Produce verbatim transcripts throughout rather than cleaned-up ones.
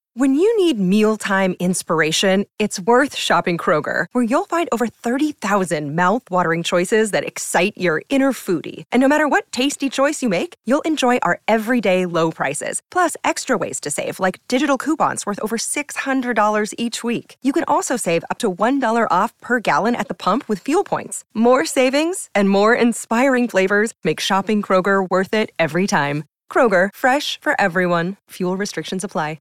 When you need mealtime inspiration, it's worth shopping Kroger, where you'll find over thirty thousand mouth-watering choices that excite your inner foodie. And no matter what tasty choice you make, you'll enjoy our everyday low prices, plus extra ways to save, like digital coupons worth over six hundred dollars each week. You can also save up to one dollar off per gallon at the pump with fuel points. More savings and more inspiring flavors make shopping Kroger worth it every time. Kroger, fresh for everyone. Fuel restrictions apply.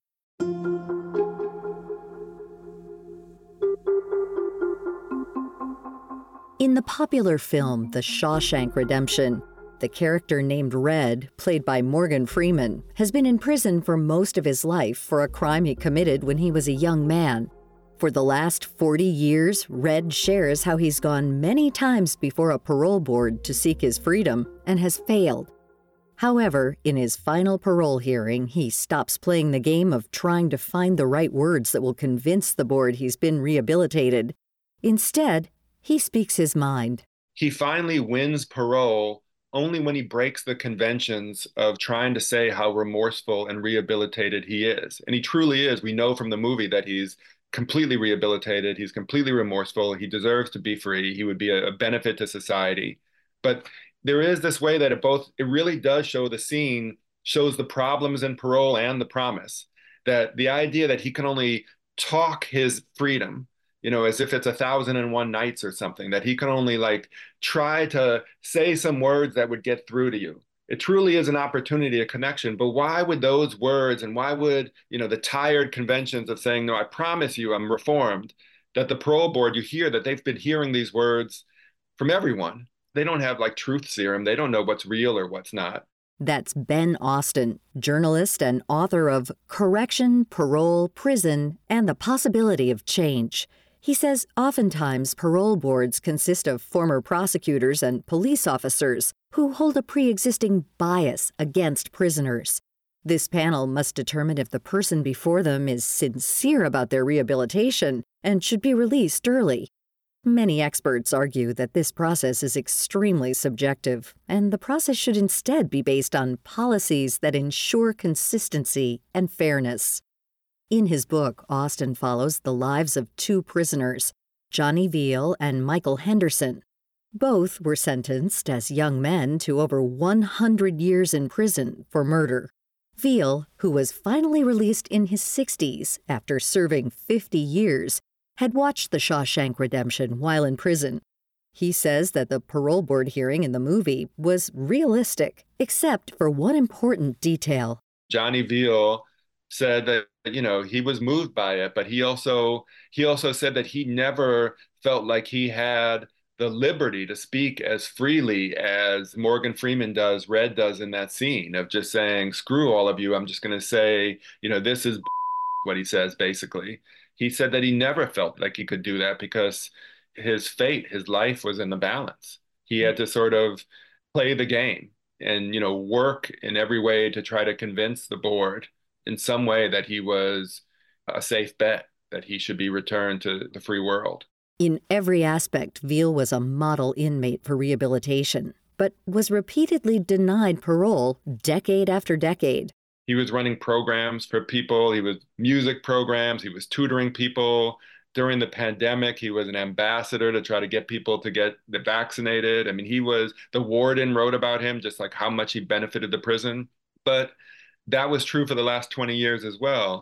In the popular film The Shawshank Redemption, the character named Red, played by Morgan Freeman, has been in prison for most of his life for a crime he committed when he was a young man. For the last forty years, Red shares how he's gone many times before a parole board to seek his freedom and has failed. However, in his final parole hearing, he stops playing the game of trying to find the right words that will convince the board he's been rehabilitated. Instead, he speaks his mind. He finally wins parole only when he breaks the conventions of trying to say how remorseful and rehabilitated he is. And he truly is. We know from the movie that he's completely rehabilitated. He's completely remorseful. He deserves to be free. He would be a, a benefit to society. But there is this way that it both, it really does show the scene, shows the problems in parole and the promise. That the idea that he can only talk his freedom, you know, as if it's a thousand and one nights or something, that he can only like try to say some words that would get through to you. It truly is an opportunity, a connection. But why would those words and why would, you know, the tired conventions of saying, no, I promise you I'm reformed, that the parole board, you hear that they've been hearing these words from everyone. They don't have like truth serum. They don't know what's real or what's not. That's Ben Austin, journalist and author of Correction, Parole, Prison, and the Possibility of Change. He says oftentimes parole boards consist of former prosecutors and police officers who hold a pre-existing bias against prisoners. This panel must determine if the person before them is sincere about their rehabilitation and should be released early. Many experts argue that this process is extremely subjective, and the process should instead be based on policies that ensure consistency and fairness. In his book, Austin follows the lives of two prisoners, Johnny Veal and Michael Henderson. Both were sentenced as young men to over one hundred years in prison for murder. Veal, who was finally released in his sixties after serving fifty years, had watched The Shawshank Redemption while in prison. He says that the parole board hearing in the movie was realistic, except for one important detail. Johnny Veal said that, you know, he was moved by it, but he also he also said that he never felt like he had the liberty to speak as freely as Morgan Freeman does, Red does in that scene of just saying, screw all of you, I'm just going to say, you know, this is what he says, basically. He said that he never felt like he could do that because his fate, his life was in the balance. He had to sort of play the game and, you know, work in every way to try to convince the board in some way that he was a safe bet, that he should be returned to the free world. In every aspect, Veal was a model inmate for rehabilitation, but was repeatedly denied parole decade after decade. He was running programs for people. He was music programs. He was tutoring people. During the pandemic, he was an ambassador to try to get people to get vaccinated. I mean, he was, the warden wrote about him, just like how much he benefited the prison. But that was true for the last twenty years as well.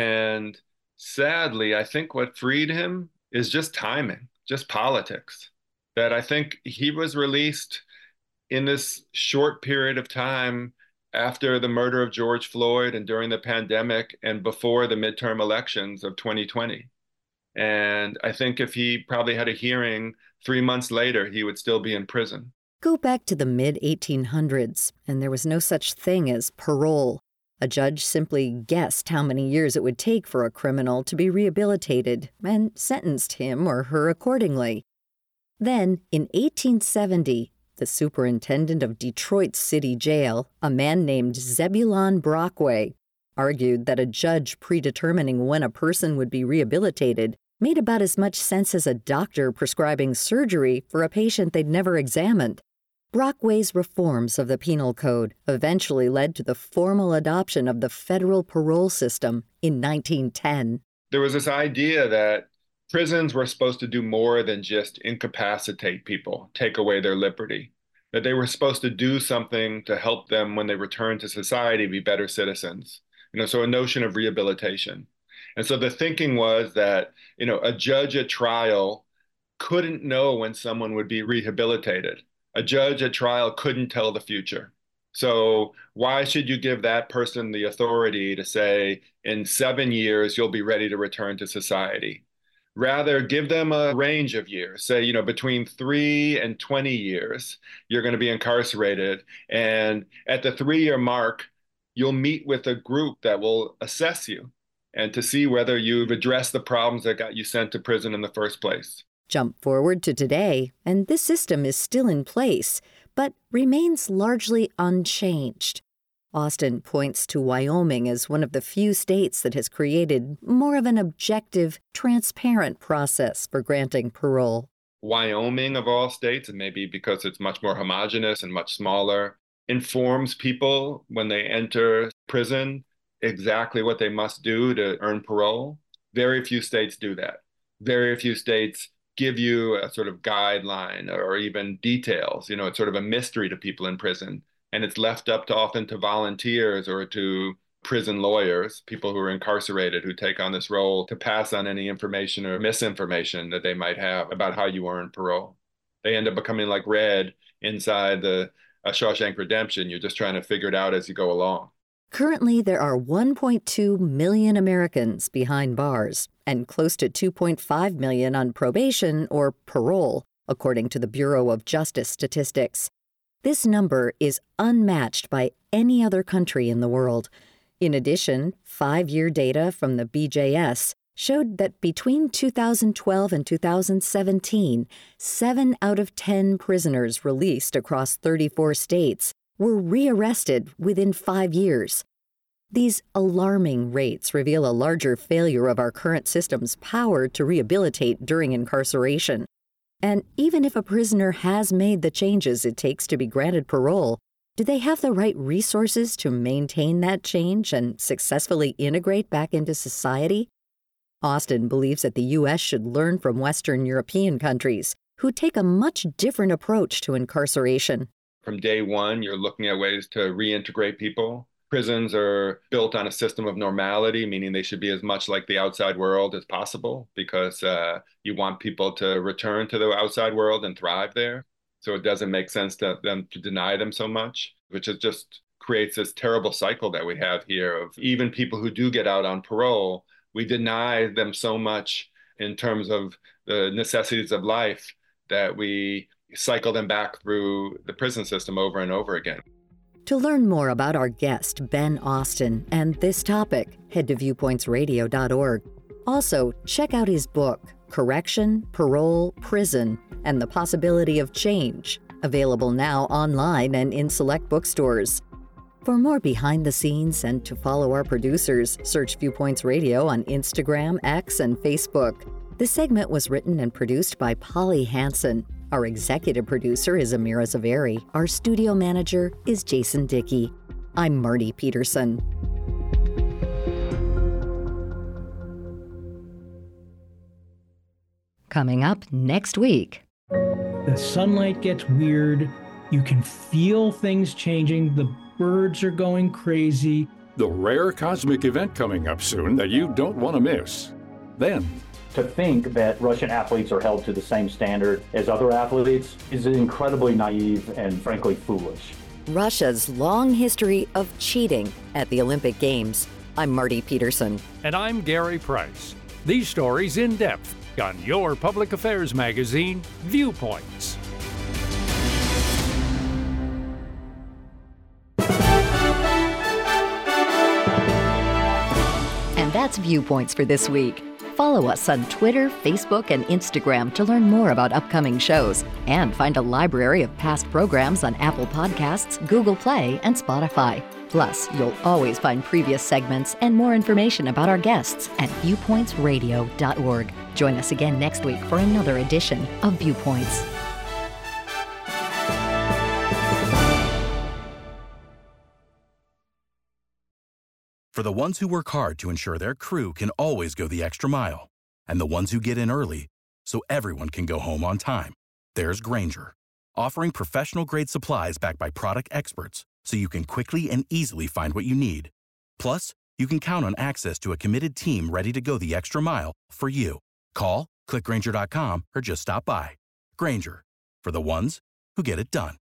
And sadly, I think what freed him is just timing, just politics. That I think he was released in this short period of time after the murder of George Floyd and during the pandemic and before the midterm elections of twenty twenty. And I think if he probably had a hearing three months later, he would still be in prison. Go back to the mid eighteen hundreds, and there was no such thing as parole. A judge simply guessed how many years it would take for a criminal to be rehabilitated and sentenced him or her accordingly. Then, in eighteen seventy, the superintendent of Detroit's city jail, a man named Zebulon Brockway, argued that a judge predetermining when a person would be rehabilitated made about as much sense as a doctor prescribing surgery for a patient they'd never examined. Brockway's reforms of the Penal Code eventually led to the formal adoption of the federal parole system in nineteen ten. There was this idea that prisons were supposed to do more than just incapacitate people, take away their liberty, that they were supposed to do something to help them when they return to society be better citizens. You know, so a notion of rehabilitation. And so the thinking was that, you know, a judge at trial couldn't know when someone would be rehabilitated. A judge at trial couldn't tell the future. So why should you give that person the authority to say, in seven years, you'll be ready to return to society? Rather, give them a range of years. Say, you know, between three and twenty years, you're going to be incarcerated. And at the three-year mark, you'll meet with a group that will assess you and to see whether you've addressed the problems that got you sent to prison in the first place. Jump forward to today, and this system is still in place, but remains largely unchanged. Austin points to Wyoming as one of the few states that has created more of an objective, transparent process for granting parole. Wyoming, of all states, and maybe because it's much more homogenous and much smaller, informs people when they enter prison exactly what they must do to earn parole. Very few states do that. Very few states give you a sort of guideline or even details. You know, it's sort of a mystery to people in prison. And it's left up to often to volunteers or to prison lawyers, people who are incarcerated who take on this role to pass on any information or misinformation that they might have about how you earn parole. They end up becoming like Red inside the uh, Shawshank Redemption. You're just trying to figure it out as you go along. Currently, there are one point two million Americans behind bars and close to two point five million on probation or parole, according to the Bureau of Justice Statistics. This number is unmatched by any other country in the world. In addition, five-year data from the B J S showed that between two thousand twelve and two thousand seventeen, seven out of ten prisoners released across thirty-four states were rearrested within five years. These alarming rates reveal a larger failure of our current system's power to rehabilitate during incarceration. And even if a prisoner has made the changes it takes to be granted parole, do they have the right resources to maintain that change and successfully integrate back into society? Austin believes that the U S should learn from Western European countries, who take a much different approach to incarceration. From day one, you're looking at ways to reintegrate people. Prisons are built on a system of normality, meaning they should be as much like the outside world as possible, because uh, you want people to return to the outside world and thrive there. So it doesn't make sense to them to deny them so much, which is just creates this terrible cycle that we have here of even people who do get out on parole, we deny them so much in terms of the necessities of life that we cycle them back through the prison system over and over again. To learn more about our guest, Ben Austin, and this topic, head to viewpoints radio dot org. Also, check out his book, Correction, Parole, Prison, and the Possibility of Change, available now online and in select bookstores. For more behind the scenes and to follow our producers, search Viewpoints Radio on Instagram, X, and Facebook. The segment was written and produced by Polly Hansen. Our executive producer is Amira Zaveri. Our studio manager is Jason Dickey. I'm Marty Peterson. Coming up next week. The sunlight gets weird. You can feel things changing. The birds are going crazy. The rare cosmic event coming up soon that you don't want to miss. Then, to think that Russian athletes are held to the same standard as other athletes is incredibly naive and frankly foolish. Russia's long history of cheating at the Olympic Games. I'm Marty Peterson. And I'm Gary Price. These stories in depth on your public affairs magazine, Viewpoints. And that's Viewpoints for this week. Follow us on Twitter, Facebook, and Instagram to learn more about upcoming shows and find a library of past programs on Apple Podcasts, Google Play, and Spotify. Plus, you'll always find previous segments and more information about our guests at viewpoints radio dot org. Join us again next week for another edition of Viewpoints. For the ones who work hard to ensure their crew can always go the extra mile, and the ones who get in early so everyone can go home on time, there's Grainger, offering professional-grade supplies backed by product experts so you can quickly and easily find what you need. Plus, you can count on access to a committed team ready to go the extra mile for you. Call, click Grainger dot com, or just stop by. Grainger, for the ones who get it done.